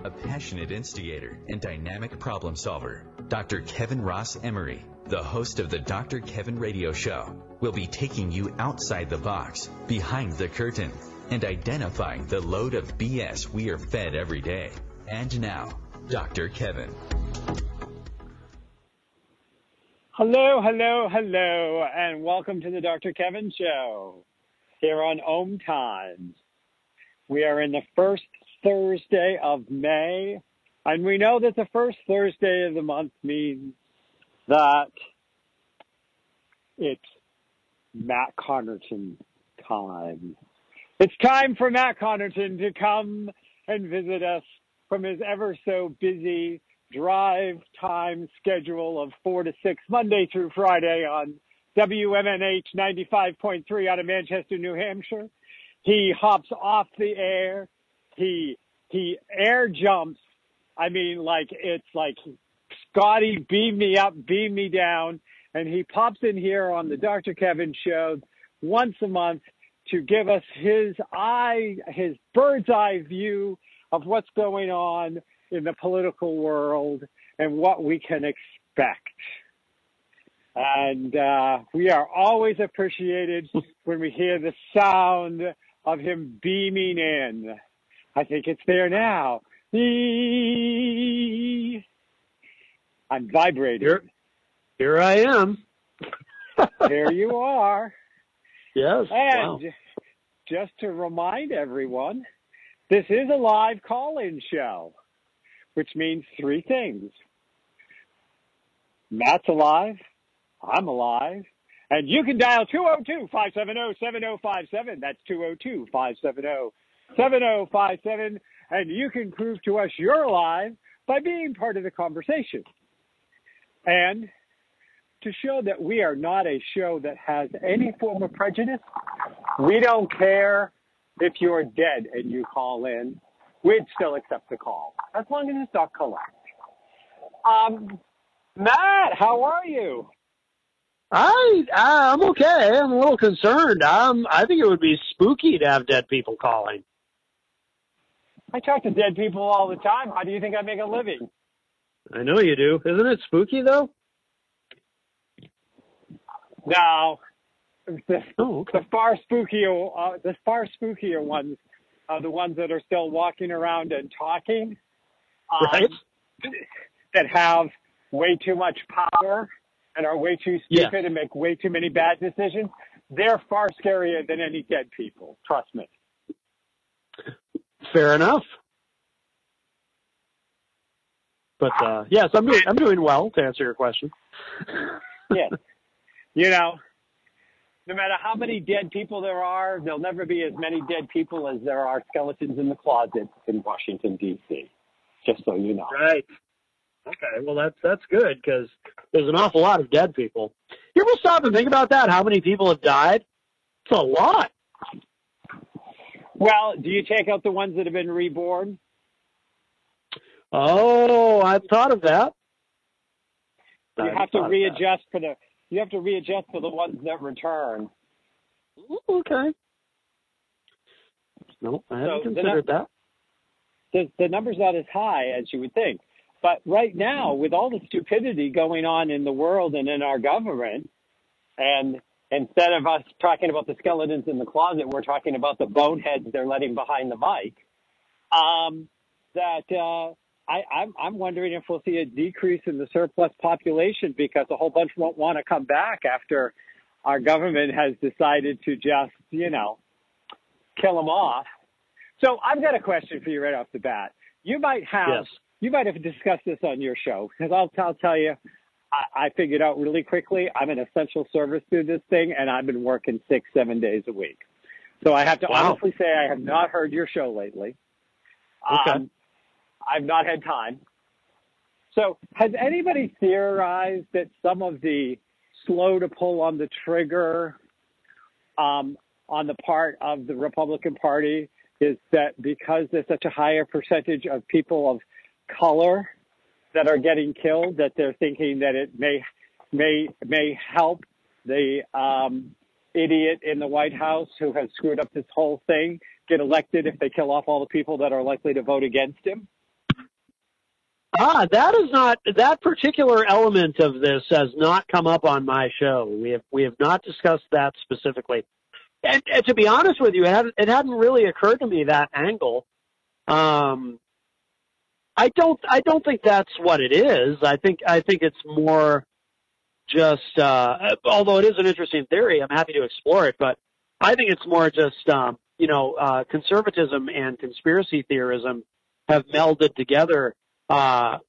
a passionate instigator and dynamic problem solver. Dr. Kevin Ross Emery, the host of the Dr. Kevin Radio Show, will be taking you outside the box, behind the curtain, and identifying the load of BS we are fed every day. And now, Dr. Kevin. Hello, and welcome to the Dr. Kevin Show here on Ohm Times. We are in the first Thursday of May, and we know that the first Thursday of the month means that it's Matt Connarton time. It's time for Matt Connarton to come and visit us from his ever so busy drive time schedule of 4 to 6, Monday through Friday on WMNH 95.3 out of Manchester, New Hampshire. He hops off the air. He air jumps. I mean, it's like Scotty, beam me up, beam me down. And he pops in here on the Dr. Kevin Show once a month to give us his bird's eye view of what's going on in the political world and what we can expect. And we are always appreciated when we hear the sound of him beaming in. I think it's there now. I'm vibrating. Here I am. There you are. Yes. And just to remind everyone, this is a live call-in show, which means three things. Matt's alive. I'm alive. And you can dial 202-570-7057. That's 202-570-7057. And you can prove to us you're alive by being part of the conversation. And to show that we are not a show that has any form of prejudice, we don't care if you're dead and you call in. We'd still accept the call, as long as it's not collect. Matt, how are you? I'm okay. I'm a little concerned. I think it would be spooky to have dead people calling. I talk to dead people all the time. How do you think I make a living? I know you do. Isn't it spooky, though? No. The far spookier ones are the ones that are still walking around and talking. Right. That have way too much power and are way too stupid and make way too many bad decisions. They're far scarier than any dead people. Trust me. Fair enough. But yes, I'm doing well, to answer your question. Yes. You know, no matter how many dead people there are, there'll never be as many dead people as there are skeletons in the closet in Washington, D.C., just so you know. Right. Okay, well, that's good, because there's an awful lot of dead people. You ever stop and think about that, how many people have died? It's a lot. Well, do you take out the ones that have been reborn? Oh, I've thought of that. You have to readjust for the ones that return. Okay. No, I haven't considered that. The number's not as high as you would think. But right now, with all the stupidity going on in the world and in our government, and instead of us talking about the skeletons in the closet, we're talking about the boneheads they're letting behind the mic, I'm wondering if we'll see a decrease in the surplus population because a whole bunch won't want to come back after our government has decided to just, kill them off. So I've got a question for you right off the bat. You might have discussed this on your show, because I'll tell you, I figured out really quickly, I'm an essential service through this thing, and I've been working 6-7 days a week. So I have to honestly say I have not heard your show lately. Okay. I've not had time. So has anybody theorized that some of the slow to pull on the trigger on the part of the Republican Party is that because there's such a higher percentage of people of color that are getting killed, that they're thinking that it may help the idiot in the White House who has screwed up this whole thing get elected if they kill off all the people that are likely to vote against him? That particular element of this has not come up on my show. We have not discussed that specifically. And to be honest with you, it hadn't really occurred to me, that angle. I don't think that's what it is. I think it's more just, although it is an interesting theory, I'm happy to explore it, but I think it's more just, conservatism and conspiracy theorism have melded together. To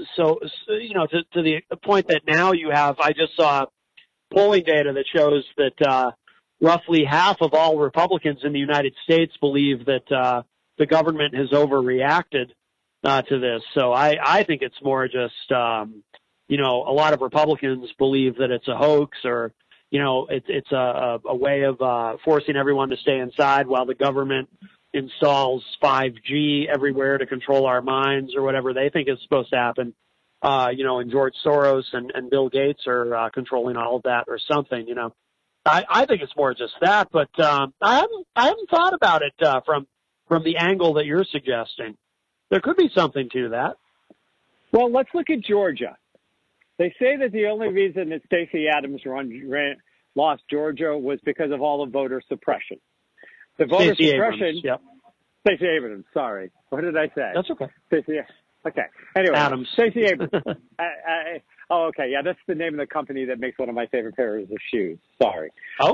the point that now you have, I just saw polling data that shows that, roughly half of all Republicans in the United States believe that, the government has overreacted, to this. So I think it's more just, a lot of Republicans believe that it's a hoax, or, it's a way of, forcing everyone to stay inside while the government installs 5G everywhere to control our minds, or whatever they think is supposed to happen. And George Soros and Bill Gates are, controlling all of that or something, I think it's more just that, but, I haven't thought about it, from the angle that you're suggesting. There could be something to that. Well, let's look at Georgia. They say that the only reason that Stacey Abrams lost Georgia was because of all the voter suppression. The voter suppression. Stacey Abrams. Sorry, what did I say? That's okay. Okay. Anyway, Adams. Stacey Abrams. Okay. Yeah, that's the name of the company that makes one of my favorite pairs of shoes. Sorry.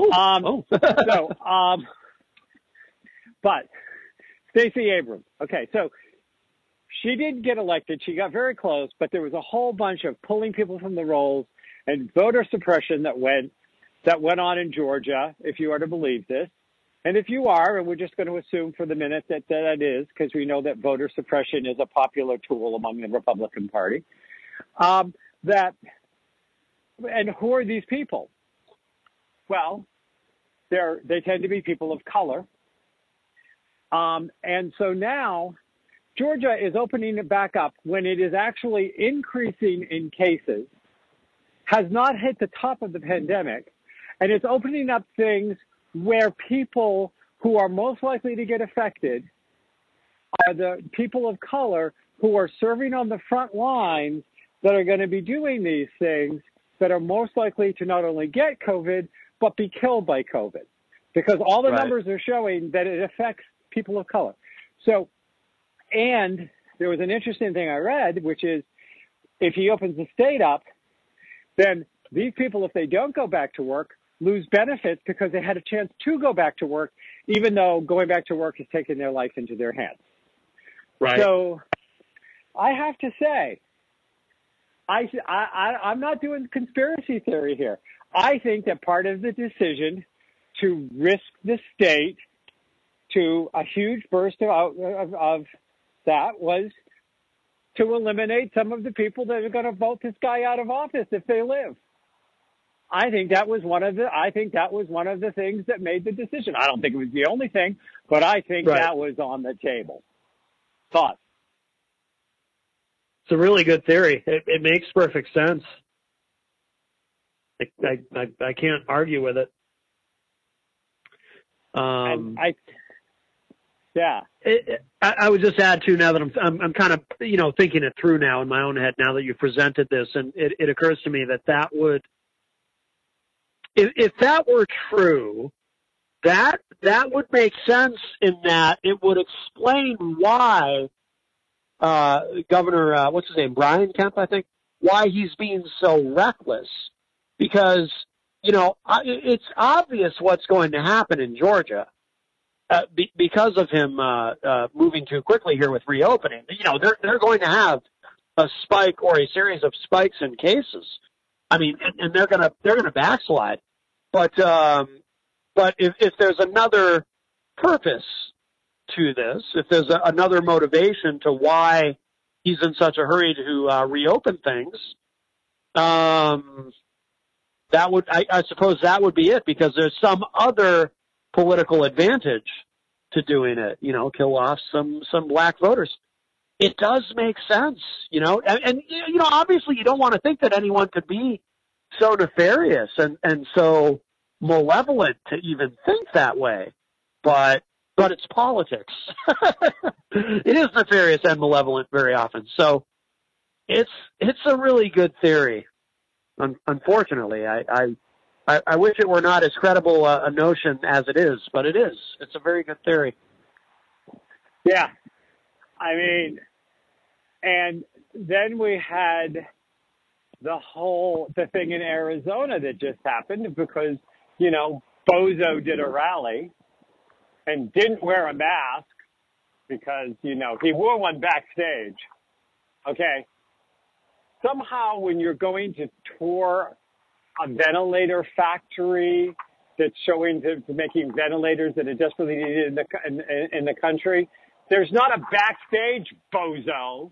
But Stacey Abrams. Okay, so she did get elected. She got very close, but there was a whole bunch of pulling people from the rolls and voter suppression that went on in Georgia, if you are to believe this. And if you are, and we're just going to assume for the minute that is, because we know that voter suppression is a popular tool among the Republican Party, and who are these people? Well, they tend to be people of color. And so now Georgia is opening it back up when it is actually increasing in cases, has not hit the top of the pandemic, and it's opening up things where people who are most likely to get affected are the people of color who are serving on the front lines that are going to be doing these things that are most likely to not only get COVID, but be killed by COVID. Because all the numbers are showing that it affects people of color. So, and there was an interesting thing I read, which is if he opens the state up, then these people, if they don't go back to work, lose benefits because they had a chance to go back to work, even though going back to work has taken their life into their hands. Right. So I have to say, I'm not doing conspiracy theory here. I think that part of the decision to risk the state to a huge burst of that was to eliminate some of the people that are going to vote this guy out of office if they live. I think that was one of the things that made the decision. I don't think it was the only thing, but I think that was on the table. Thoughts? It's a really good theory. It makes perfect sense. I can't argue with it. I would just add too, now that I'm kind of, thinking it through now in my own head now that you've presented this, and it occurs to me that would, if that were true, that would make sense in that it would explain why, Governor, what's his name? Brian Kemp, I think, why he's being so reckless, because, it's obvious what's going to happen in Georgia. Because of him moving too quickly here with reopening, they're going to have a spike or a series of spikes in cases. I mean, and they're gonna backslide. But if there's another purpose to this, if there's another motivation to why he's in such a hurry to reopen things, that would, I suppose, that would be it, because there's some other political advantage to doing it, kill off some black voters. It does make sense, and obviously you don't want to think that anyone could be so nefarious and so malevolent to even think that way, but it's politics. It is nefarious and malevolent very often. So It's a really good theory. Unfortunately, I wish it were not as credible a notion as it is, but it is. It's a very good theory. Yeah. I mean, and then we had the thing in Arizona that just happened because, Bozo did a rally and didn't wear a mask because, he wore one backstage. Okay. Somehow when you're going to tour a ventilator factory that's showing to making ventilators that are desperately needed in the country, there's not a backstage, bozo.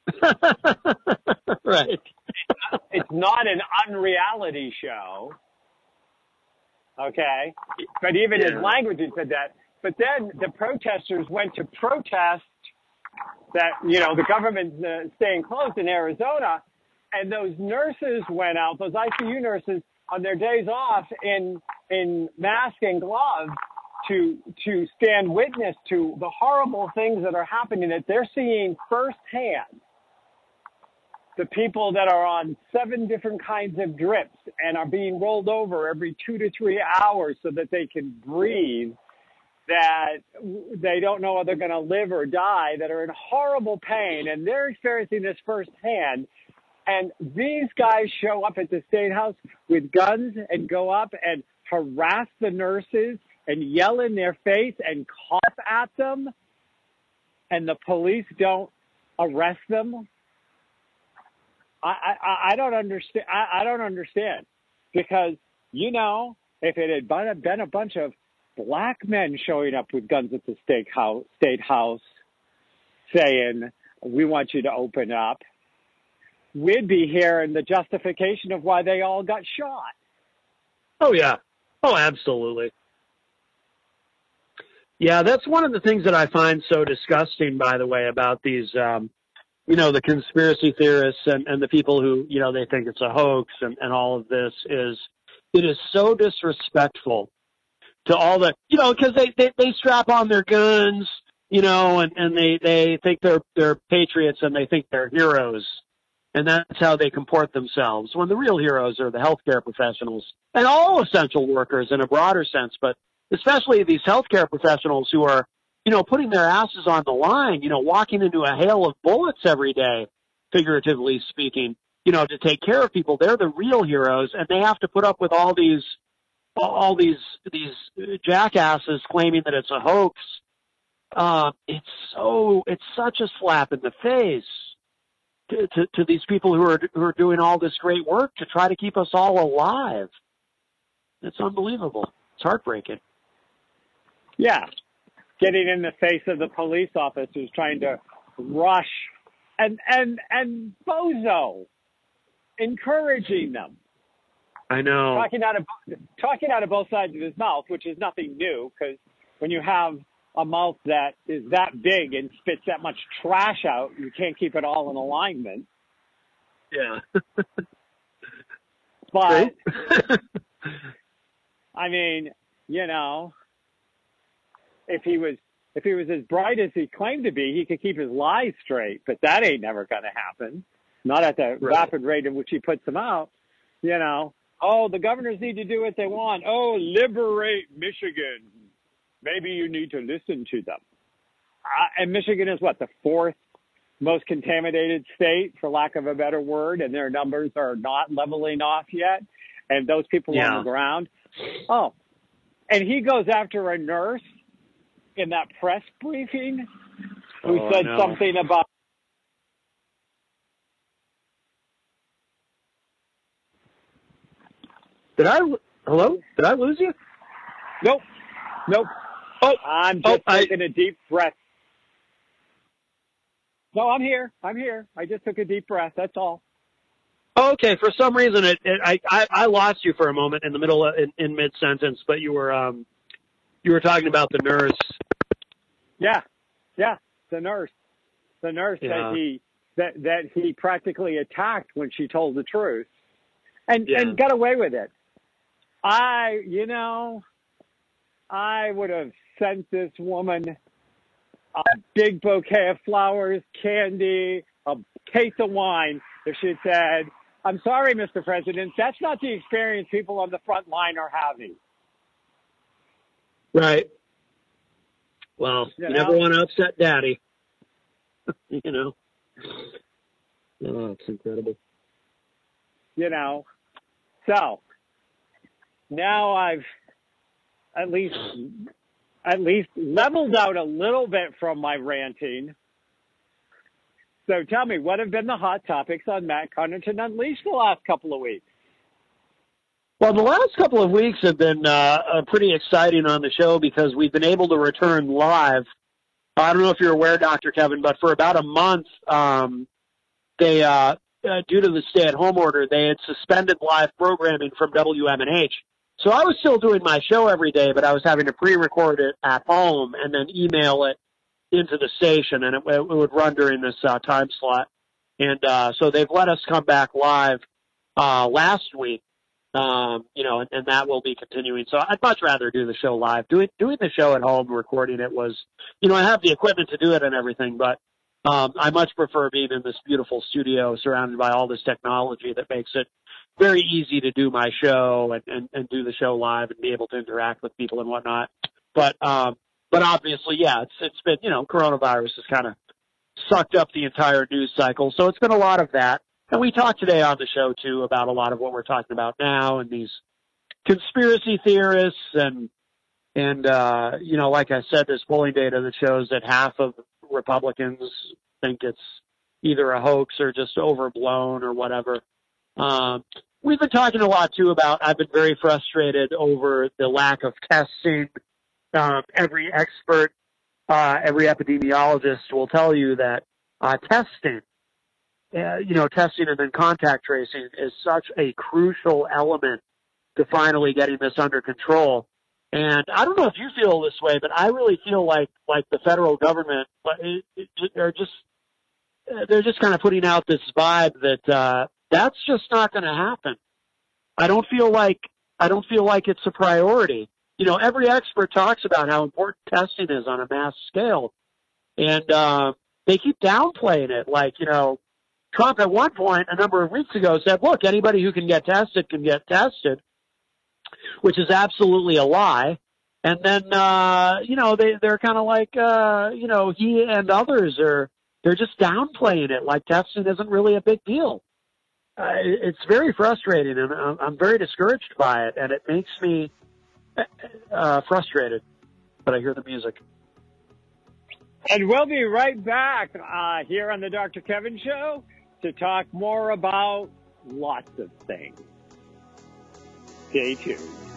Right. It's not an unreality show. Okay. But even his language said that. But then the protesters went to protest that, the government's staying closed in Arizona. And those nurses went out, those ICU nurses, on their days off in mask and gloves to stand witness to the horrible things that are happening that they're seeing firsthand. The people that are on 7 different kinds of drips and are being rolled over every 2 to 3 hours so that they can breathe, that they don't know whether they're going to live or die, that are in horrible pain, and they're experiencing this firsthand. And these guys show up at the State House with guns and go up and harass the nurses and yell in their face and cough at them, and the police don't arrest them. I don't understand. I don't understand because, if it had been a bunch of black men showing up with guns at the State House saying, we want you to open up, we'd be hearing the justification of why they all got shot. Oh, yeah. Oh, absolutely. Yeah, that's one of the things that I find so disgusting, by the way, about these, the conspiracy theorists and the people who, they think it's a hoax and all of this is, it is so disrespectful to all the, because they strap on their guns, and they think they're patriots and they think they're heroes. And that's how they comport themselves, when the real heroes are the healthcare professionals and all essential workers in a broader sense, but especially these healthcare professionals who are, putting their asses on the line, walking into a hail of bullets every day, figuratively speaking, to take care of people. They're the real heroes, and they have to put up with all these jackasses claiming that it's a hoax. It's such a slap in the face to these people who are doing all this great work to try to keep us all alive. It's unbelievable. It's heartbreaking. Yeah. Getting in the face of the police officers trying to rush and bozo encouraging them. I know. Talking out of both sides of his mouth, which is nothing new, because when you have a mouth that is that big and spits that much trash out, you can't keep it all in alignment. Yeah. But I mean, if he was as bright as he claimed to be, he could keep his lies straight, but that ain't never going to happen. Not at the rapid rate in which he puts them out. Oh, the governors need to do what they want. Oh, liberate Michigan. Maybe you need to listen to them. And Michigan is the 4th most contaminated state, for lack of a better word, and their numbers are not leveling off yet. And those people on the ground. Oh, and he goes after a nurse in that press briefing who said something about. Hello? Did I lose you? Nope. Oh, I'm just taking a deep breath. No, I'm here. I just took a deep breath. That's all. Okay. For some reason, I lost you for a moment in the middle in mid sentence, but you were talking about the nurse. Yeah. The nurse that he practically attacked when she told the truth, and got away with it. I would have sent this woman a big bouquet of flowers, candy, a case of wine if she had said, I'm sorry, Mr. President, that's not the experience people on the front line are having. Right. Well, you never want to upset Daddy. You know. Oh, it's incredible. You know. So now I've at least leveled out a little bit from my ranting. So tell me, what have been the hot topics on Matt Connarton Unleashed the last couple of weeks? Well, the last couple of weeks have been pretty exciting on the show because we've been able to return live. I don't know if you're aware, Dr. Kevin, but for about a month, they due to the stay-at-home order, they had suspended live programming from WMNH. So I was still doing my show every day, but I was having to pre-record it at home and then email it into the station, and it would run during this time slot. And so they've let us come back live last week, you know, and that will be continuing. So I'd much rather do the show live. Doing the show at home, recording it was, you know, I have the equipment to do it and everything, but I much prefer being in this beautiful studio surrounded by all this technology that makes it very easy to do my show and do the show live and be able to interact with people and whatnot. But obviously, yeah, it's been, you know, coronavirus has kind of sucked up the entire news cycle. So it's been a lot of that. And we talked today on the show, too, about a lot of what we're talking about now and these conspiracy theorists and you know, like I said, there's polling data that shows that half of Republicans think it's either a hoax or just overblown or whatever. We've been talking a lot, too, about I've been very frustrated over the lack of testing. Every expert, every epidemiologist will tell you that testing, you know, testing and then contact tracing is such a crucial element to finally getting this under control. And I don't know if you feel this way, but I really feel like the federal government, they're just kind of putting out this vibe that that's just not going to happen. I don't feel like it's a priority. You know, every expert talks about how important testing is on a mass scale, and they keep downplaying it. Like, you know, Trump at one point a number of weeks ago said, look, anybody who can get tested can get tested, which is absolutely a lie. And then, you know, they're kind of like, you know, he and others they're just downplaying it like testing isn't really a big deal. It's very frustrating, and I'm very discouraged by it, and it makes me frustrated. But I hear the music. And we'll be right back here on the Dr. Kevin Show to talk more about lots of things. Stay tuned.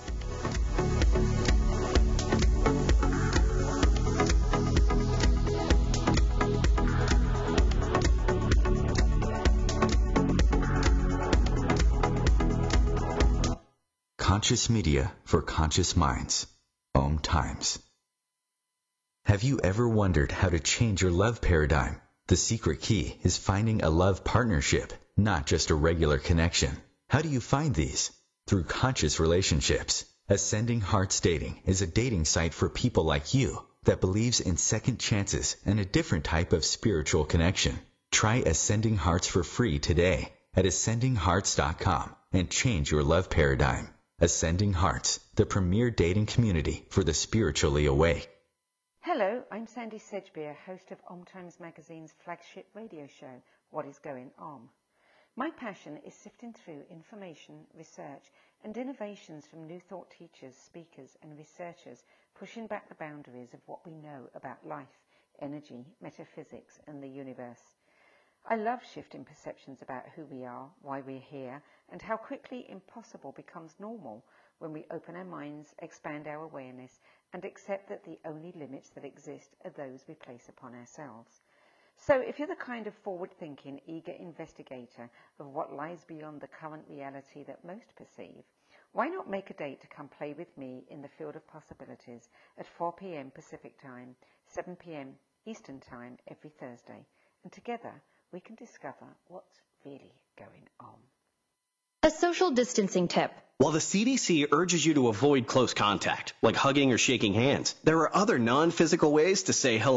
Conscious media for conscious minds. Om Times. Have you ever wondered how to change your love paradigm? The secret key is finding a love partnership, not just a regular connection. How do you find these? Through conscious relationships. Ascending Hearts Dating is a dating site for people like you that believes in second chances and a different type of spiritual connection. Try Ascending Hearts for free today at ascendinghearts.com and change your love paradigm. Ascending Hearts, the premier dating community for the spiritually awake. Hello, I'm Sandy Sedgbeer, host of Om Times Magazine's flagship radio show, What is Going On? My passion is sifting through information, research, and innovations from new thought teachers, speakers, and researchers pushing back the boundaries of what we know about life, energy, metaphysics, and the universe. I love shifting perceptions about who we are, why we're here, and how quickly impossible becomes normal when we open our minds, expand our awareness, and accept that the only limits that exist are those we place upon ourselves. So if you're the kind of forward-thinking, eager investigator of what lies beyond the current reality that most perceive, why not make a date to come play with me in the field of possibilities at 4 p.m. Pacific Time, 7 p.m. Eastern Time every Thursday, and together we can discover what's really going on. A social distancing tip. While the CDC urges you to avoid close contact, like hugging or shaking hands, there are other non-physical ways to say hello.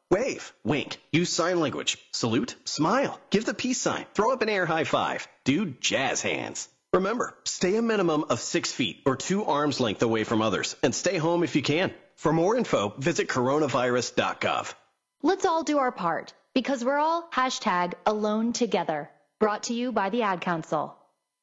Wave, wink, use sign language, salute, smile, give the peace sign, throw up an air high five, do jazz hands. Remember, stay a minimum of 6 feet or 2 arms length away from others and stay home if you can. For more info, visit coronavirus.gov. Let's all do our part because we're all #AloneTogether. Brought to you by the Ad Council.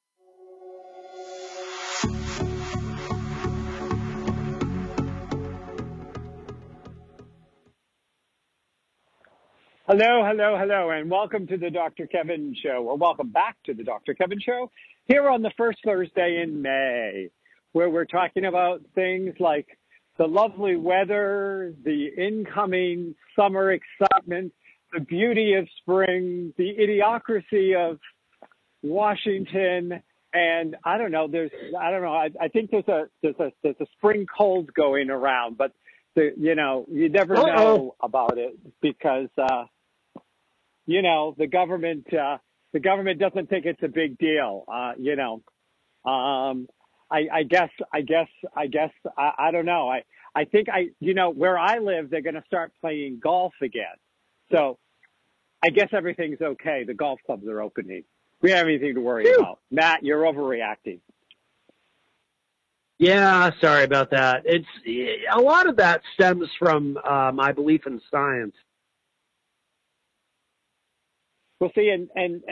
Hello, hello, hello, and welcome to the Dr. Kevin Show, or welcome back to the Dr. Kevin Show, here on the first Thursday in May, where we're talking about things like the lovely weather, the incoming summer excitement, the beauty of spring, the idiocracy of Washington, and I think there's a spring cold going around, but you never know about it because the government doesn't think it's a big deal. I don't know. I think where I live, they're going to start playing golf again. So I guess everything's okay. The golf clubs are opening. We don't have anything to worry about. Matt, you're overreacting. Yeah, sorry about that. It's a lot of that stems from my belief in science. Well, see, and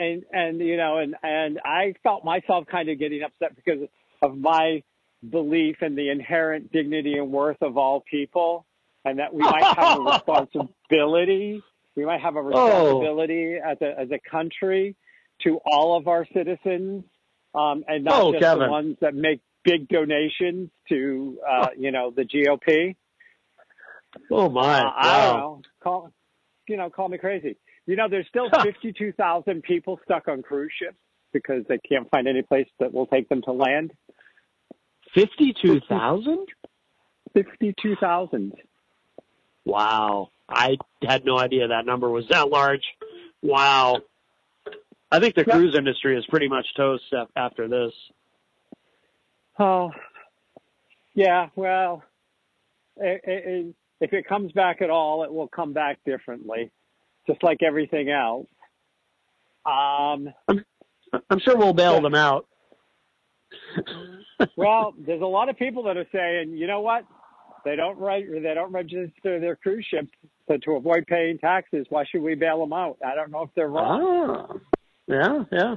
I felt myself kind of getting upset because of my belief in the inherent dignity and worth of all people, and that we might have a responsibility. We might have a responsibility as a country to all of our citizens, and not just the ones that make big donations to, the GOP. Oh my! I don't know. Call me crazy. There's still 52,000 people stuck on cruise ships because they can't find any place that will take them to land. 52,000? 52,000. Wow. I had no idea that number was that large. Wow. I think the cruise industry is pretty much toast after this. Oh, yeah, well, if it comes back at all, it will come back differently, just like everything else. I'm sure we'll bail them out. Well, there's a lot of people that are saying, you know what? They don't register their cruise ships to avoid paying taxes. Why should we bail them out? I don't know if they're wrong. Yeah.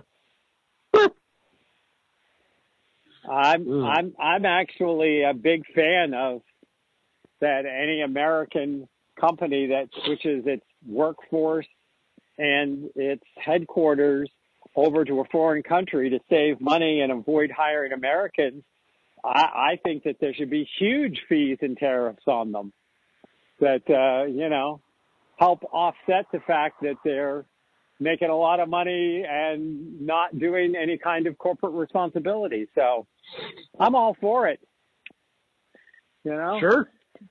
I'm actually a big fan of that any American company that switches its workforce and its headquarters over to a foreign country to save money and avoid hiring Americans. I think that there should be huge fees and tariffs on them that, help offset the fact that they're making a lot of money and not doing any kind of corporate responsibility. So I'm all for it. Sure.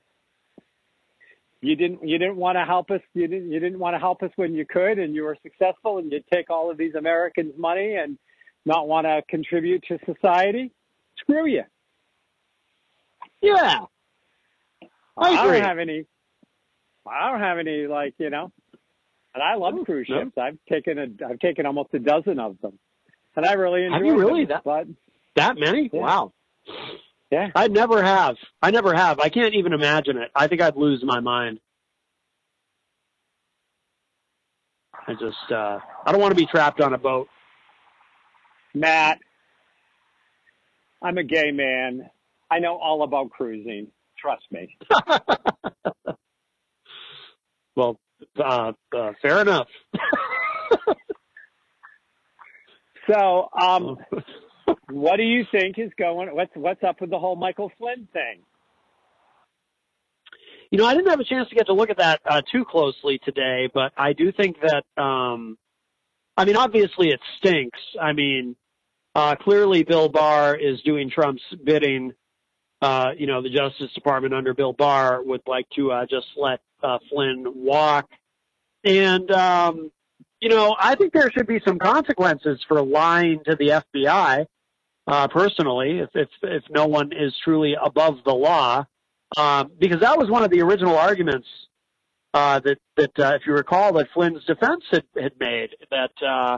You didn't want to help us. You didn't want to help us when you could, and you were successful, and you take all of these Americans' money and not want to contribute to society. Screw you. Yeah. I agree. don't have any and I love cruise ships. I've taken almost a dozen of them, and I really enjoy them. Have you really? That many? Yeah. Wow. Yeah. I never have. I can't even imagine it. I think I'd lose my mind. I don't want to be trapped on a boat. Matt, I'm a gay man. I know all about cruising. Trust me. Well, fair enough. So, what do you think is what's up with the whole Michael Flynn thing? I didn't have a chance to get to look at that too closely today, but I do think that, obviously it stinks. Clearly Bill Barr is doing Trump's bidding. The Justice Department under Bill Barr would like to just let Flynn walk. And, I think there should be some consequences for lying to the FBI, personally, if no one is truly above the law. Because that was one of the original arguments that if you recall, that Flynn's defense had made that,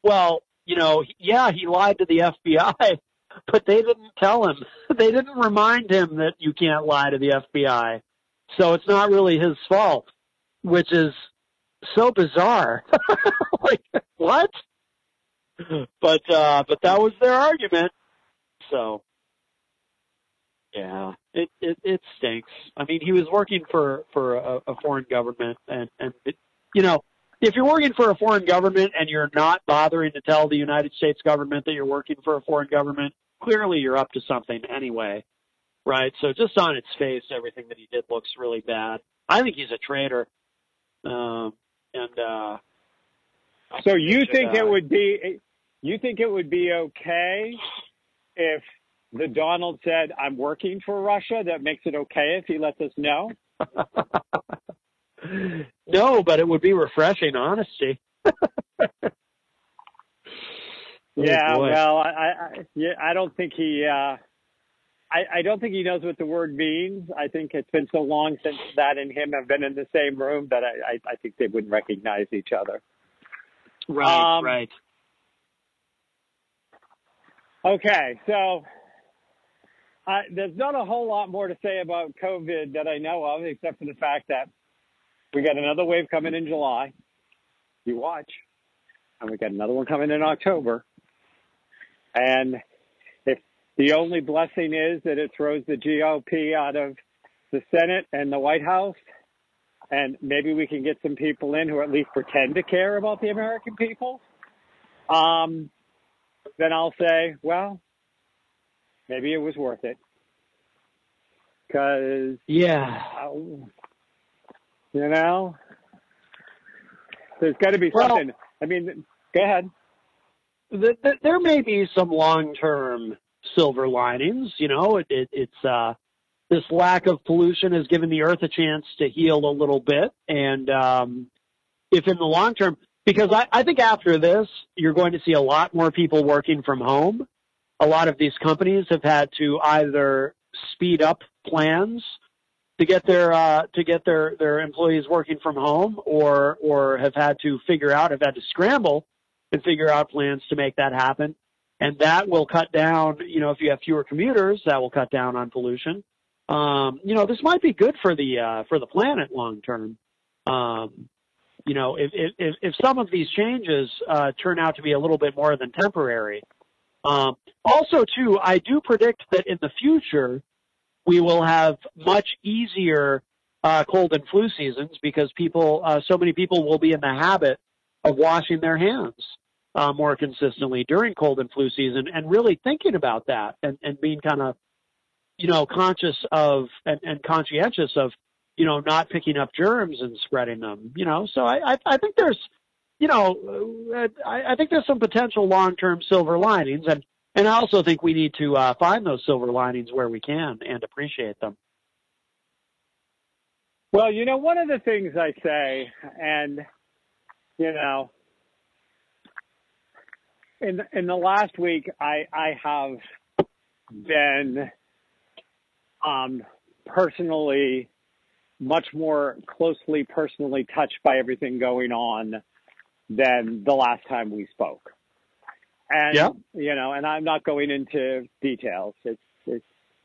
he lied to the FBI, but they didn't tell him. They didn't remind him that you can't lie to the FBI. So it's not really his fault, which is so bizarre. Like, what? But that was their argument. So, yeah, it stinks. I mean, he was working for a foreign government, and if you're working for a foreign government and you're not bothering to tell the United States government that you're working for a foreign government, clearly you're up to something anyway, right? So just on its face, everything that he did looks really bad. I think he's a traitor. So you think it would be okay if the Donald said, "I'm working for Russia"? That makes it okay if he lets us know? No, but it would be refreshing honesty. Yeah, well, I don't think he. I don't think he knows what the word means. I think it's been so long since that and him have been in the same room that I think they wouldn't recognize each other. Right, right. Okay, so there's not a whole lot more to say about COVID that I know of, except for the fact that we got another wave coming in July. You watch. And we got another one coming in October. And if the only blessing is that it throws the GOP out of the Senate and the White House, and maybe we can get some people in who at least pretend to care about the American people, then I'll say, well, maybe it was worth it. Because, there's got to be something. I mean, go ahead. There may be some long-term silver linings. It's this lack of pollution has given the Earth a chance to heal a little bit. And if in the long term, because I think after this, you're going to see a lot more people working from home. A lot of these companies have had to either speed up plans to get their employees working from home, or have had to scramble and figure out plans to make that happen. And that will cut down, if you have fewer commuters, that will cut down on pollution. This might be good for the planet long term. If some of these changes turn out to be a little bit more than temporary. Also, too, I do predict that in the future we will have much easier cold and flu seasons because so many people will be in the habit of washing their hands more consistently during cold and flu season, and really thinking about that and being kind of, conscious of and conscientious of, not picking up germs and spreading them, So I think there's, I think there's some potential long-term silver linings, and I also think we need to find those silver linings where we can and appreciate them. Well, one of the things I say, and, in the last week, I have been personally much more closely personally touched by everything going on than the last time we spoke. And, and I'm not going into details. It's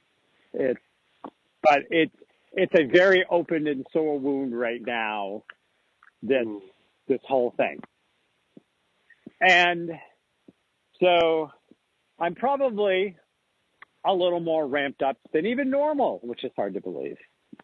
a very open and sore wound right now, this whole thing. And so I'm probably a little more ramped up than even normal, which is hard to believe.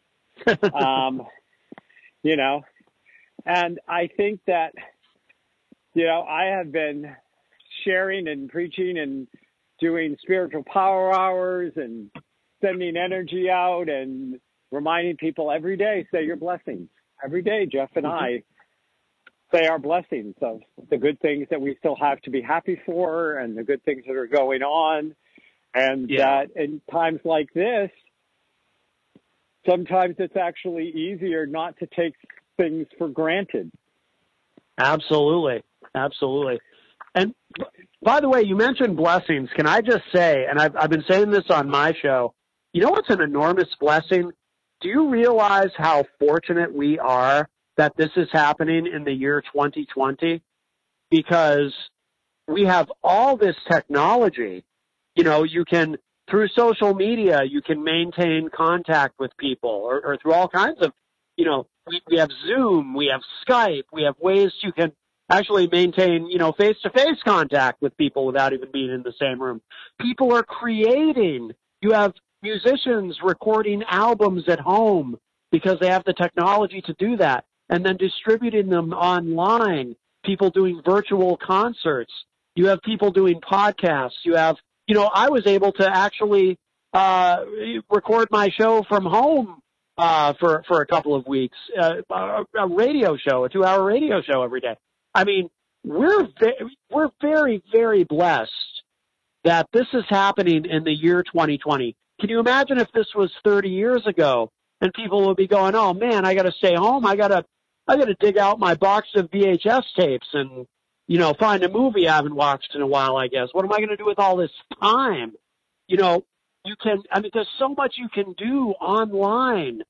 And I think that, I have been sharing and preaching and doing spiritual power hours and sending energy out and reminding people every day, say your blessings. Every day, Jeff and I say our blessings of the good things that we still have to be happy for and the good things that are going on. And that in times like this, sometimes it's actually easier not to take things for granted. Absolutely. Absolutely. And by the way, you mentioned blessings. Can I just say, and I've been saying this on my show, what's an enormous blessing? Do you realize how fortunate we are that this is happening in the year 2020, because we have all this technology. You know, you can, through social media, you can maintain contact with people, or through all kinds of, you know, we have Zoom, we have Skype, we have ways you can actually maintain, you know, face-to-face contact with people without even being in the same room. People are creating. You have musicians recording albums at home because they have the technology to do that, and then distributing them online. People doing virtual concerts. You have people doing podcasts. You have, you know, I was able to actually record my show from home for a couple of weeks, a radio show, a 2-hour radio show every day. I mean, we're very, very blessed that this is happening in the year 2020. Can you imagine if this was 30 years ago and people would be going, oh man, I got to stay home. I got to dig out my box of VHS tapes and, you know, find a movie I haven't watched in a while, I guess. What am I going to do with all this time? You know, there's so much you can do online.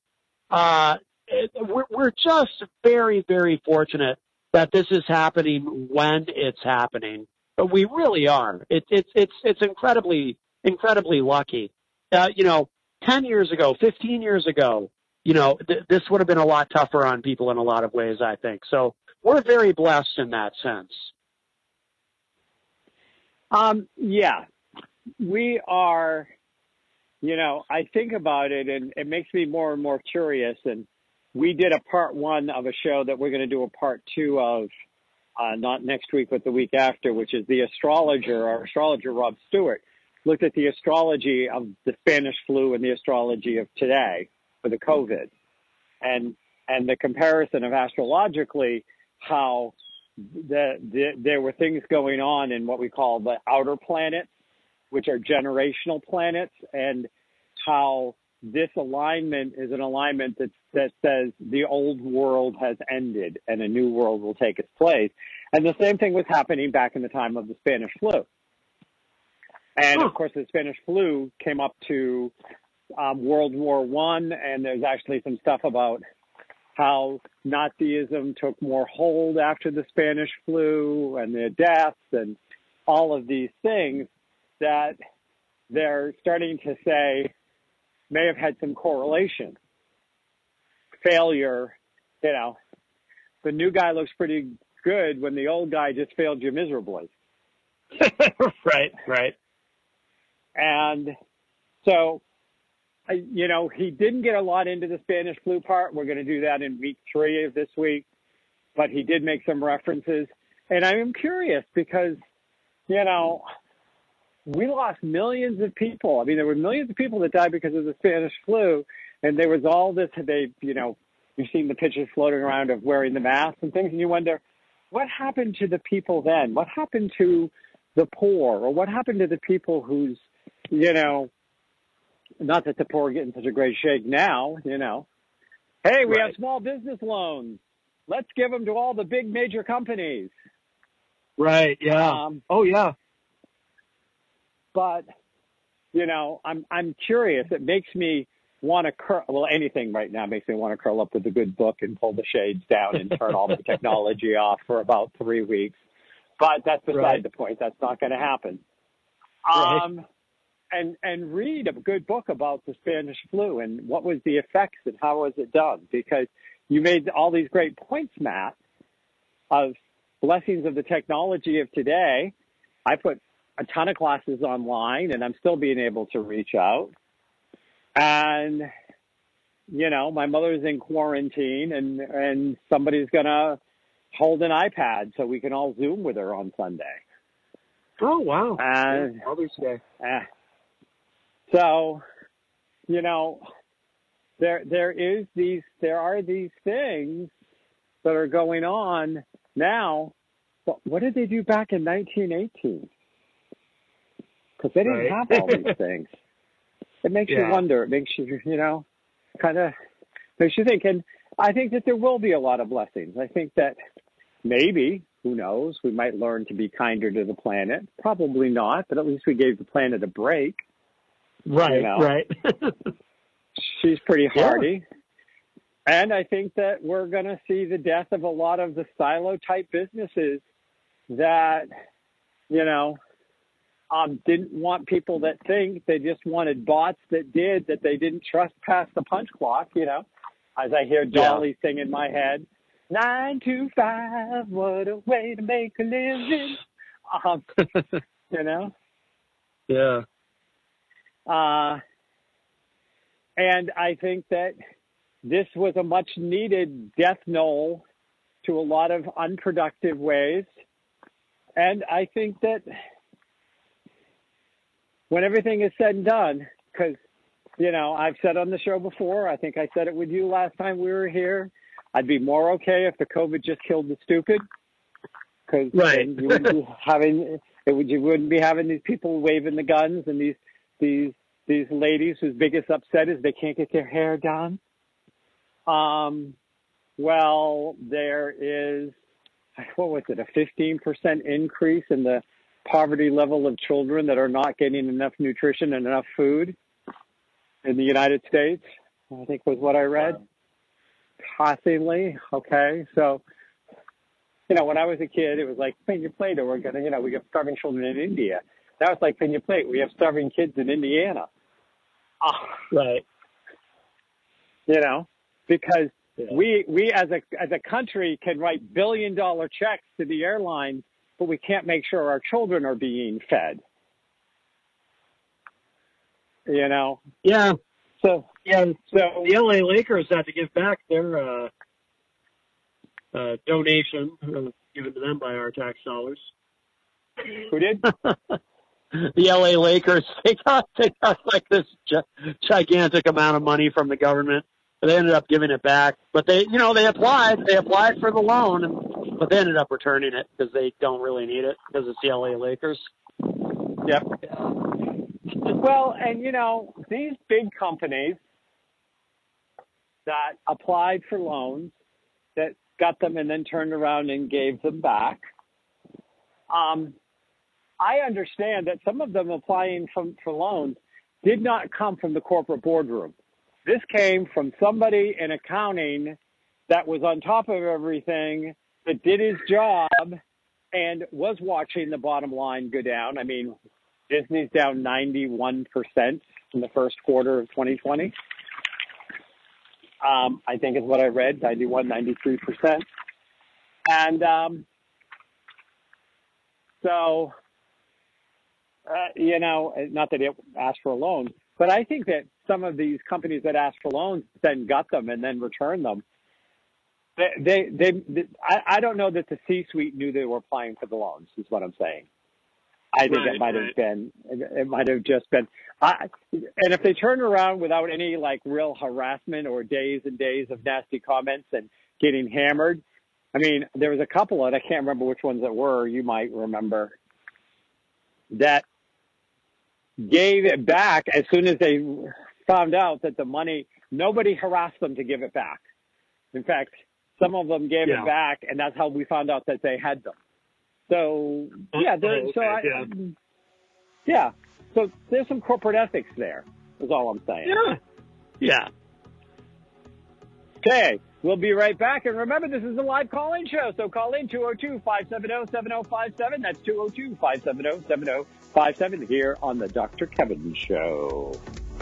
We're just very, very fortunate that this is happening when it's happening. But we really are. It's incredibly, incredibly lucky. You know, 10 years ago, 15 years ago, you know, this would have been a lot tougher on people in a lot of ways, I think. So we're very blessed in that sense. Yeah, we are. You know, I think about it, and it makes me more and more curious. And we did a part 1 of a show that we're going to do a part 2 of, not next week, but the week after, which is the astrologer. Our astrologer, Rob Stewart, looked at the astrology of the Spanish flu and the astrology of today for the COVID, and the comparison of astrologically how there were things going on in what we call the outer planets, which are generational planets, and how this alignment is an alignment that says the old world has ended and a new world will take its place. And the same thing was happening back in the time of the Spanish flu. And of course, the Spanish flu came up to World War I, and there's actually some stuff about how Nazism took more hold after the Spanish flu and the deaths and all of these things that they're starting to say may have had some correlation. Failure, you know, the new guy looks pretty good when the old guy just failed you miserably. Right. And so, you know, he didn't get a lot into the Spanish flu part. We're going to do that in week 3 of this week. But he did make some references. And I am curious because, you know, we lost millions of people. I mean, there were millions of people that died because of the Spanish flu. And there was all this, you know, you've seen the pictures floating around of wearing the masks and things. And you wonder, what happened to the people then? What happened to the poor? Or what happened to the people who's, you know, not that the poor are getting such a great shake now, you know. Hey, we have small business loans. Let's give them to all the big major companies. Right, yeah. Oh, yeah. But, you know, I'm curious. It makes me want to anything right now makes me want to curl up with a good book and pull the shades down and turn all the technology off for about 3 weeks. But that's beside the point. That's not going to happen. And read a good book about the Spanish flu and what was the effects and how was it done? Because you made all these great points, Matt, of blessings of the technology of today. I put a ton of classes online, and I'm still being able to reach out. And, you know, my mother's in quarantine, and somebody's going to hold an iPad so we can all Zoom with her on Sunday. Oh, wow. Mother's Day. So, you know, there are these things that are going on now. But what did they do back in 1918? Because they didn't have all these things. It makes you wonder. It makes you, you know, kind of makes you think. And I think that there will be a lot of blessings. I think that maybe, who knows, we might learn to be kinder to the planet. Probably not, but at least we gave the planet a break. Right, you know? right. She's pretty hardy. And I think that we're going to see the death of a lot of the silo-type businesses that, didn't want people that think. They just wanted bots that they didn't trust past the punch clock, as I hear Dolly sing in my head. 9 to 5, what a way to make a living. Yeah. And I think that this was a much needed death knell to a lot of unproductive ways. And I think that when everything is said and done, because, I've said on the show before, I think I said it with you last time we were here, I'd be more okay if the COVID just killed the stupid. Because you wouldn't be having these people waving the guns and these ladies whose biggest upset is they can't get their hair done. Well, there is, what was it, a 15% increase in the poverty level of children that are not getting enough nutrition and enough food in the United States, I think was what I read. Possibly. Okay. So, when I was a kid, it was like, pin your plate or we're going to, we have starving children in India. Now it's like, pin your plate. We have starving kids in Indiana. Right. Because we as a country can write billion-dollar checks to the airlines, but we can't make sure our children are being fed. Yeah. So the LA Lakers had to give back their donation given to them by our tax dollars. Who did? The LA Lakers. They got like this gigantic amount of money from the government. They ended up giving it back, but they applied for the loan, but they ended up returning it because they don't really need it because it's the LA Lakers. Yep. Well, and these big companies that applied for loans, that got them and then turned around and gave them back. I understand that some of them applying for loans did not come from the corporate boardroom. This came from somebody in accounting that was on top of everything, that did his job, and was watching the bottom line go down. I mean, Disney's down 91% in the first quarter of 2020. I think is what I read, 91, 93%. And not that it asked for a loan, but I think that some of these companies that asked for loans then got them and then returned them. I don't know that the C-suite knew they were applying for the loans, is what I'm saying. I think it might have just been, and if they turned around without any real harassment or days and days of nasty comments and getting hammered. I mean, there was a couple, and I can't remember which ones that were, you might remember, that gave it back as soon as they found out that the money, nobody harassed them to give it back. In fact, some of them gave it back, and that's how we found out that they had them. So, so there's some corporate ethics there, is all I'm saying. Yeah. Okay, we'll be right back. And remember, this is a live call-in show, so call in 202-570-7057. That's 202-570-7057 here on the Dr. Kevin Show.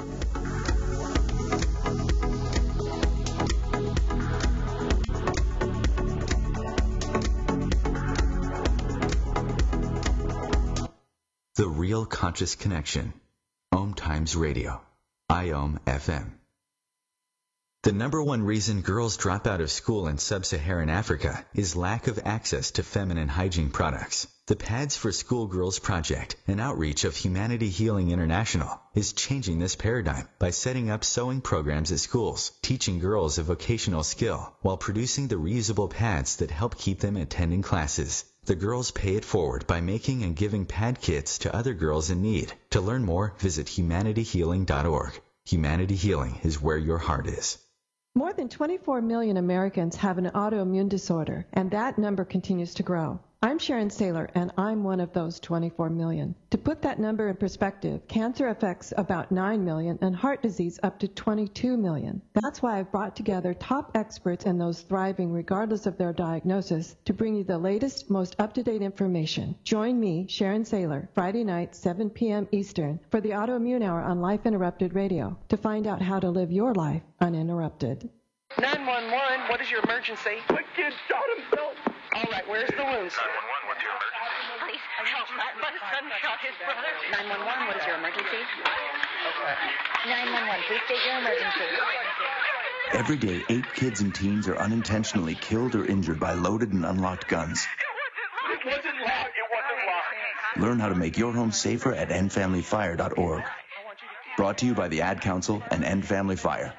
The Real Conscious Connection. Om Times Radio. IOM FM. The number one reason girls drop out of school in sub-Saharan Africa is lack of access to feminine hygiene products. The Pads for Schoolgirls Project, an outreach of Humanity Healing International, is changing this paradigm by setting up sewing programs at schools, teaching girls a vocational skill, while producing the reusable pads that help keep them attending classes. The girls pay it forward by making and giving pad kits to other girls in need. To learn more, visit humanityhealing.org. Humanity Healing is where your heart is. More than 24 million Americans have an autoimmune disorder, and that number continues to grow. I'm Sharon Saylor, and I'm one of those 24 million. To put that number in perspective, cancer affects about 9 million and heart disease up to 22 million. That's why I've brought together top experts and those thriving regardless of their diagnosis to bring you the latest, most up-to-date information. Join me, Sharon Saylor, Friday night, 7 p.m. Eastern, for the Autoimmune Hour on Life Interrupted Radio to find out how to live your life uninterrupted. 911, what is your emergency? My kid shot himself. All right, where's the wounds? 911, what's your emergency? Please help. My son shot his brother. 911, what is your emergency? Okay. 911, please state your emergency. Every day, 8 kids and teens are unintentionally killed or injured by loaded and unlocked guns. It wasn't locked. Learn how to make your home safer at endfamilyfire.org. Brought to you by the Ad Council and End Family Fire.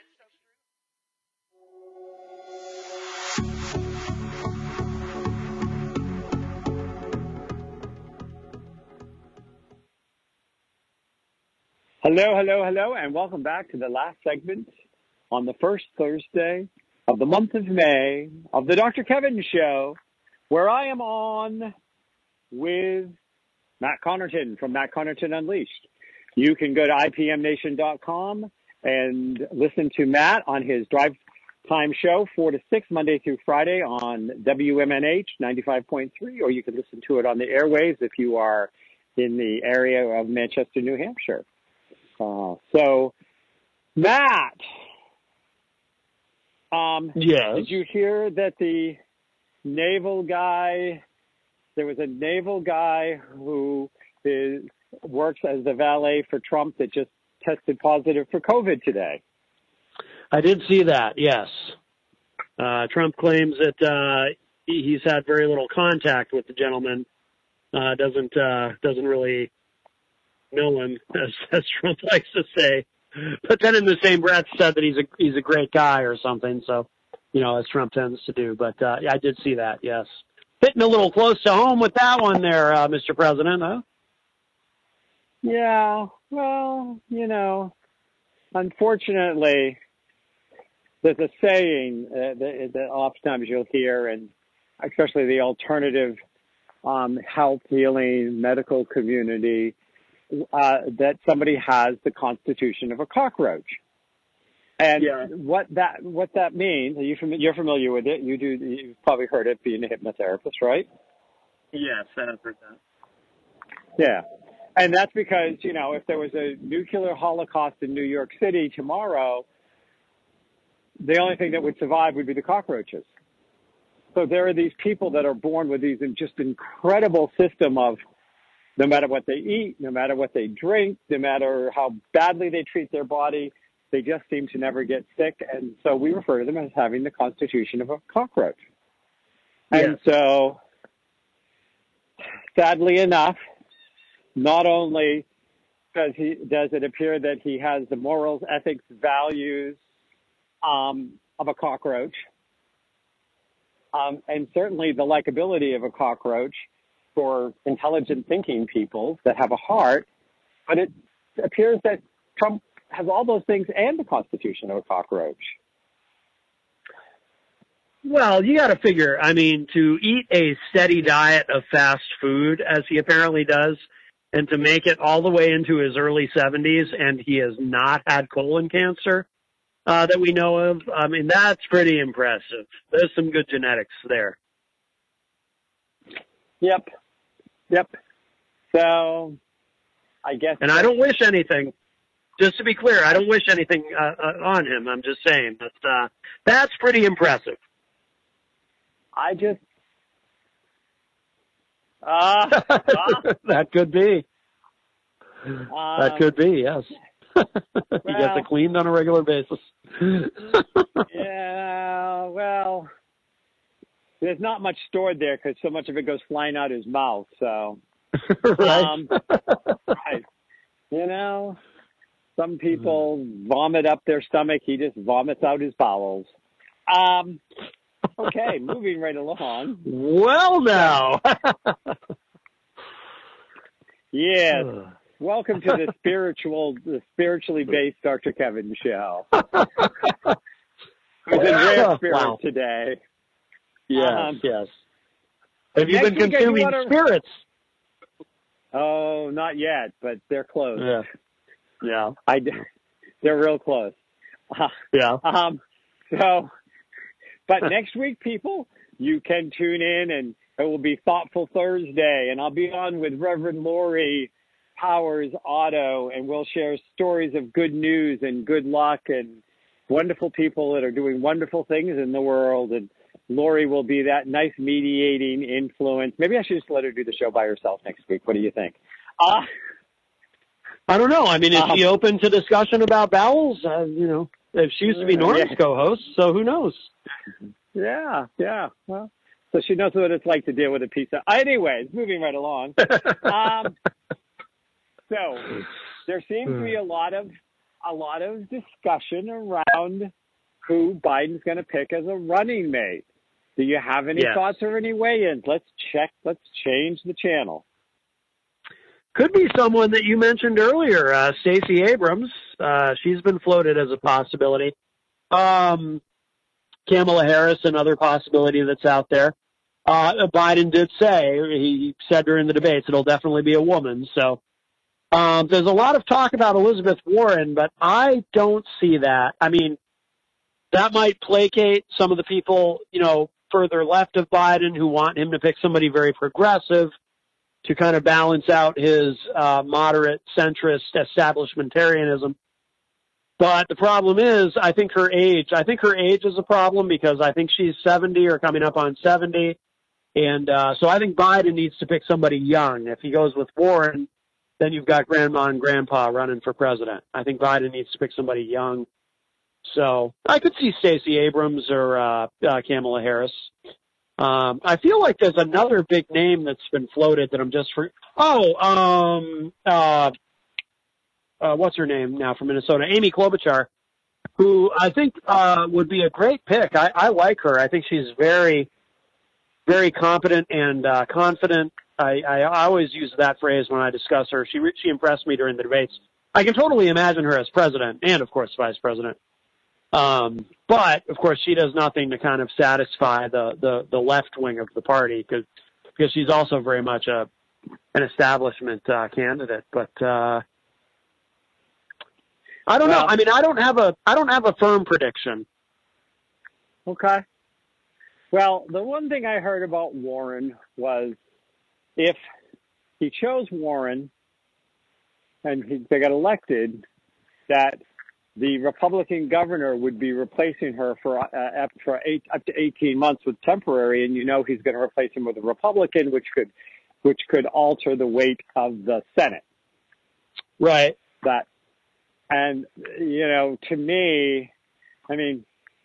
Hello, and welcome back to the last segment on the first Thursday of the month of May of the Dr. Kevin Show, where I am on with Matt Connarton from Matt Connarton Unleashed. You can go to IPMNation.com and listen to Matt on his Drive Time show, 4 to 6, Monday through Friday on WMNH 95.3, or you can listen to it on the airwaves if you are in the area of Manchester, New Hampshire. So, Matt, yes. Did you hear that the naval guy, there was a naval guy who works as the valet for Trump that just tested positive for COVID today? I did see that, yes. Trump claims that he's had very little contact with the gentleman, doesn't really know him, as Trump likes to say, but then in the same breath said that he's a great guy or something. So, as Trump tends to do. But yeah, I did see that. Yes, hitting a little close to home with that one there, Mr. President, huh? Yeah. Well, unfortunately, there's a saying that oftentimes you'll hear, and especially the alternative health, healing, medical community, that somebody has the constitution of a cockroach. And what that means, you're familiar with it. You've probably heard it being a hypnotherapist, right? Yes, I've heard that. Yeah. And that's because, if there was a nuclear holocaust in New York City tomorrow, the only thing that would survive would be the cockroaches. So there are these people that are born with these just incredible system of, no matter what they eat, no matter what they drink, no matter how badly they treat their body, they just seem to never get sick. And so we refer to them as having the constitution of a cockroach. Yes. And so, sadly enough, not only does it appear that he has the morals, ethics, values of a cockroach, and certainly the likability of a cockroach for intelligent thinking people that have a heart, but it appears that Trump has all those things and the constitution of a cockroach. Well, you got to figure, to eat a steady diet of fast food, as he apparently does, and to make it all the way into his early 70s, and he has not had colon cancer that we know of, that's pretty impressive. There's some good genetics there. Yep. So, I guess. And I don't wish anything. Just to be clear, I don't wish anything on him. I'm just saying that's pretty impressive. That could be. That could be, yes. He gets it cleaned on a regular basis. Yeah, well, there's not much stored there because so much of it goes flying out his mouth. So, right. Right. Some people vomit up their stomach. He just vomits out his bowels. Okay, moving right along. Well, now. Yes. Welcome to the spiritually based Dr. Kevin Show. Who's in rare spirit today. Yes. Have you been consuming spirits? Oh, not yet, but they're close. Yeah. They're real close. But next week, people, you can tune in, and it will be Thoughtful Thursday, and I'll be on with Reverend Lori Powers Otto, and we'll share stories of good news and good luck and wonderful people that are doing wonderful things in the world. And Lori will be that nice mediating influence. Maybe I should just let her do the show by herself next week. What do you think? I don't know. I mean, is she open to discussion about bowels? If she used to be Norm's co-host, so who knows? Yeah. Well, so she knows what it's like to deal with a pizza. Anyways, moving right along. So there seems to be a lot of discussion around who Biden's going to pick as a running mate. Do you have any thoughts or any weigh-ins? Let's change the channel. Could be someone that you mentioned earlier, Stacey Abrams. She's been floated as a possibility. Kamala Harris, another possibility that's out there. Biden did say, he said during the debates, it'll definitely be a woman. So there's a lot of talk about Elizabeth Warren, but I don't see that. I mean, that might placate some of the people, further left of Biden who want him to pick somebody very progressive to kind of balance out his moderate centrist establishmentarianism. But the problem is, I think her age is a problem because I think she's 70 or coming up on 70. And so I think Biden needs to pick somebody young. If he goes with Warren, then you've got grandma and grandpa running for president. I think Biden needs to pick somebody young. So I could see Stacey Abrams or Kamala Harris. I feel like there's another big name that's been floated that I'm just what's her name now from Minnesota? Amy Klobuchar, who I think would be a great pick. I like her. I think she's very, very competent and confident. I always use that phrase when I discuss her. She impressed me during the debates. I can totally imagine her as president and, of course, vice president. But of course, she does nothing to kind of satisfy the left wing of the party because she's also very much an establishment candidate. But I don't know. I mean, I don't have a firm prediction. Okay. Well, the one thing I heard about Warren was if he chose Warren and they got elected, that the Republican governor would be replacing her for up to 18 months with temporary, and he's going to replace him with a Republican, which could alter the weight of the Senate. Right. And to me, I mean,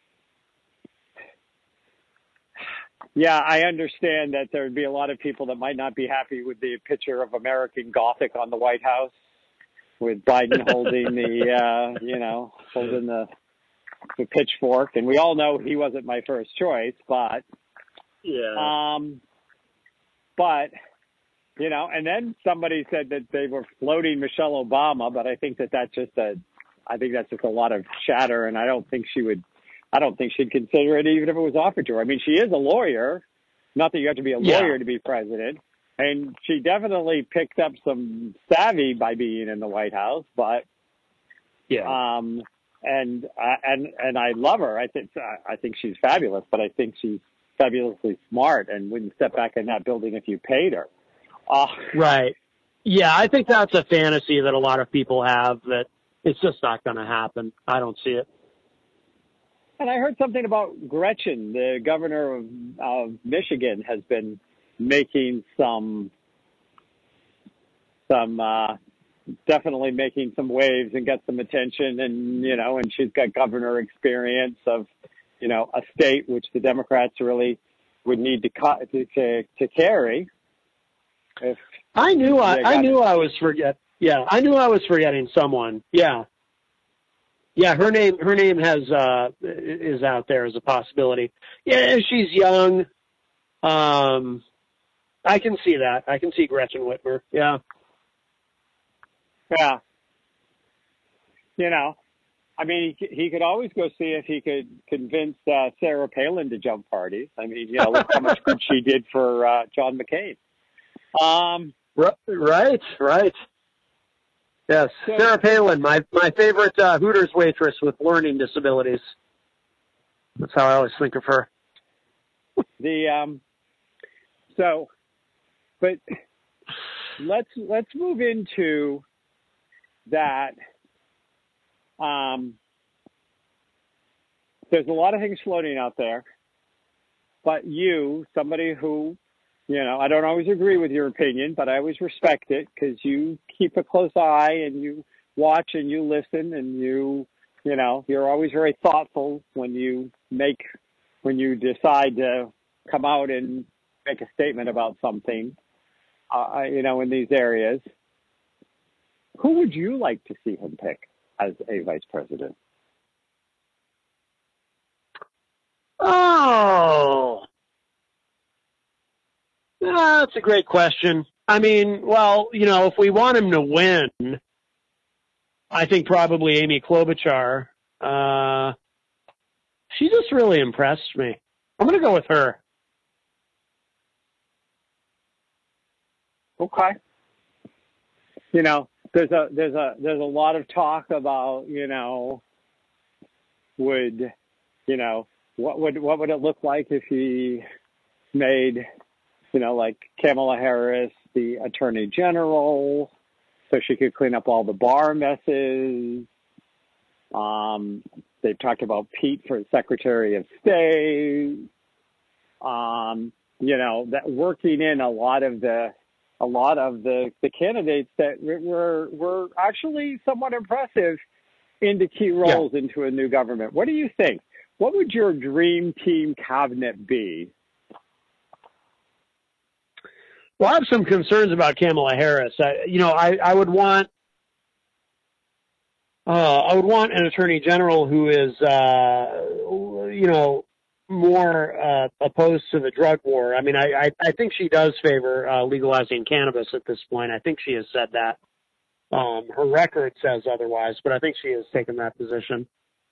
yeah, I understand that there would be a lot of people that might not be happy with the picture of American Gothic on the White House, with Biden holding the pitchfork, and we all know he wasn't my first choice, but and then somebody said that they were floating Michelle Obama, but I think that's just a lot of chatter, and I don't think she'd consider it even if it was offered to her. I mean, she is a lawyer, not that you have to be a lawyer to be president. And she definitely picked up some savvy by being in the White House, but and I love her. I think she's fabulous, but I think she's fabulously smart and wouldn't step back in that building if you paid her. Right. Yeah, I think that's a fantasy that a lot of people have that it's just not going to happen. I don't see it. And I heard something about Gretchen, the governor of Michigan, has been making definitely making some waves and get some attention, and and she's got governor experience of a state which the Democrats really would need to carry. I knew I was forgetting someone. Yeah, her name is out there as a possibility. Yeah, she's young. I can see that. I can see Gretchen Whitmer. Yeah. Yeah. I mean, he could always go see if he could convince Sarah Palin to jump parties. I mean, look how much good she did for John McCain. Right. Yes, So, Sarah Palin, my favorite Hooters waitress with learning disabilities. That's how I always think of her. But let's move into that. There's a lot of things floating out there, but you, somebody who, I don't always agree with your opinion, but I always respect it because you keep a close eye and you watch and you listen and you're always very thoughtful when you decide to come out and make a statement about something, in these areas. Who would you like to see him pick as a vice president? Oh, that's a great question. I mean, well, if we want him to win, I think probably Amy Klobuchar. She just really impressed me. I'm going to go with her. Okay. There's a lot of talk about, what would it look like if he made, like Kamala Harris the Attorney General so she could clean up all the bar messes. They've talked about Pete for Secretary of State. That working in a lot of the candidates that were actually somewhat impressive into key roles into a new government. What do you think? What would your dream team cabinet be? Well, I have some concerns about Kamala Harris. I would want an attorney general who is, more opposed to the drug war. I mean, I think she does favor legalizing cannabis at this point. I think she has said that. Her record says otherwise, but I think she has taken that position.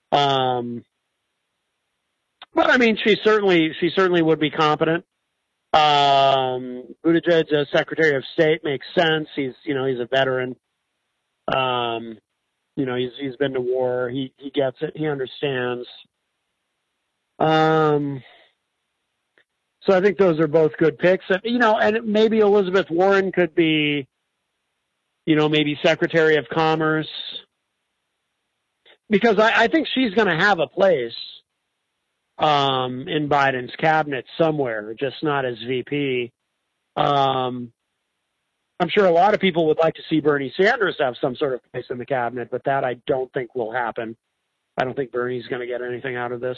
But I mean, she certainly would be competent. Buttigieg as Secretary of State makes sense. He's a veteran. He's been to war. He gets it. He understands. So I think those are both good picks. And maybe Elizabeth Warren could be, maybe Secretary of Commerce, because I think she's going to have a place in Biden's cabinet somewhere, just not as VP. I'm sure a lot of people would like to see Bernie Sanders have some sort of place in the cabinet, but that I don't think will happen. I don't think Bernie's going to get anything out of this.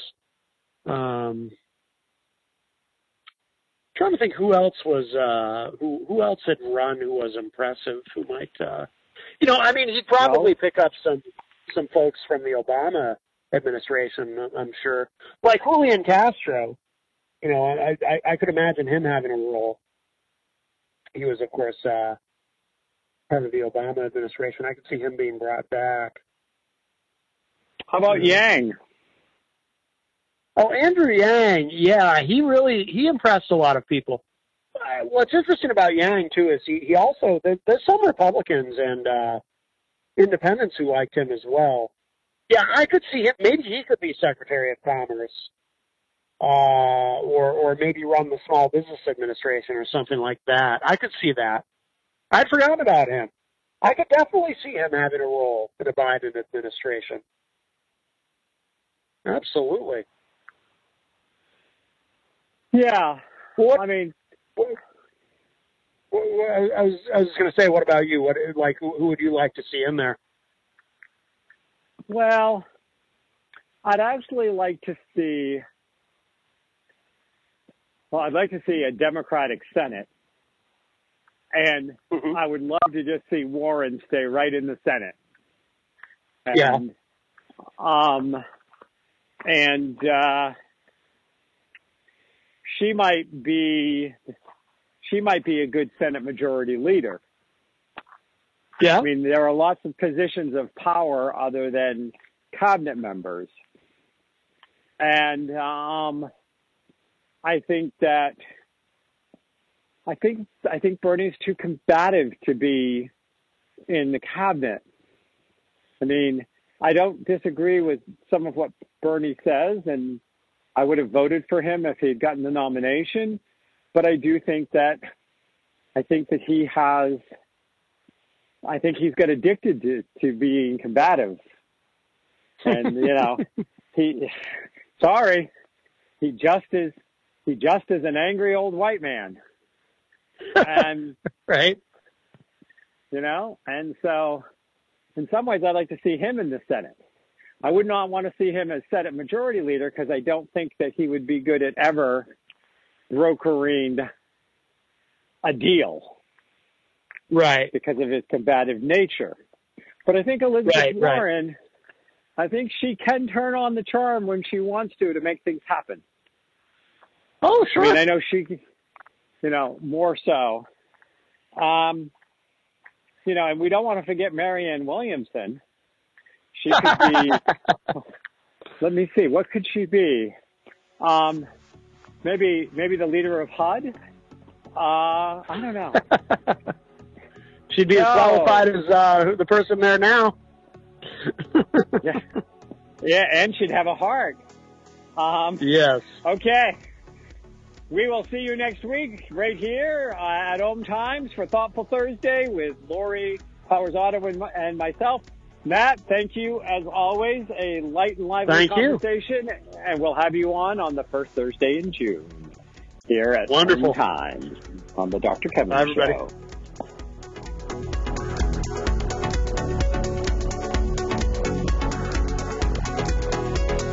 Trying to think who else had run who was impressive, who might, he'd probably pick up some folks from the Obama administration, I'm sure, like Julian Castro. I could imagine him having a role. He was, of course, part of the Obama administration. I could see him being brought back. How about Yang? Oh, Andrew Yang. Yeah, he impressed a lot of people. What's interesting about Yang, too, is he also, there's some Republicans and independents who liked him as well. Yeah, I could see him. Maybe he could be Secretary of Commerce, or maybe run the Small Business Administration or something like that. I could see that. I'd forgotten about him. I could definitely see him having a role in the Biden administration. Absolutely. Yeah. What? I mean, I was just going to say, what about you? Who would you like to see in there? Well, I'd actually like to see. Well, I'd like to see a Democratic Senate, and I would love to just see Warren stay right in the Senate. And, she might be a good Senate Majority Leader. Yeah. I mean, there are lots of positions of power other than cabinet members. And I think Bernie's too combative to be in the cabinet. I mean, I don't disagree with some of what Bernie says, and I would have voted for him if he had gotten the nomination. But I do think that he's got addicted to being combative. And, he just is an angry old white man. And, right. And so in some ways I'd like to see him in the Senate. I would not want to see him as Senate Majority Leader because I don't think that he would be good at ever brokering a deal. Right. Because of his combative nature. But I think Elizabeth Warren, I think she can turn on the charm when she wants to make things happen. Oh, sure. I mean, I know she, more so. And we don't want to forget Marianne Williamson. She could be, let me see, what could she be? Maybe the leader of HUD? I don't know. She'd be as qualified as the person there now. Yeah, and she'd have a heart. Yes. Okay. We will see you next week right here at Home Times for Thoughtful Thursday with Lori Powers Otto and myself. Matt, thank you as always. A light and lively conversation, and we'll have you on the first Thursday in June here at Home Times on the Dr. Kevin Show.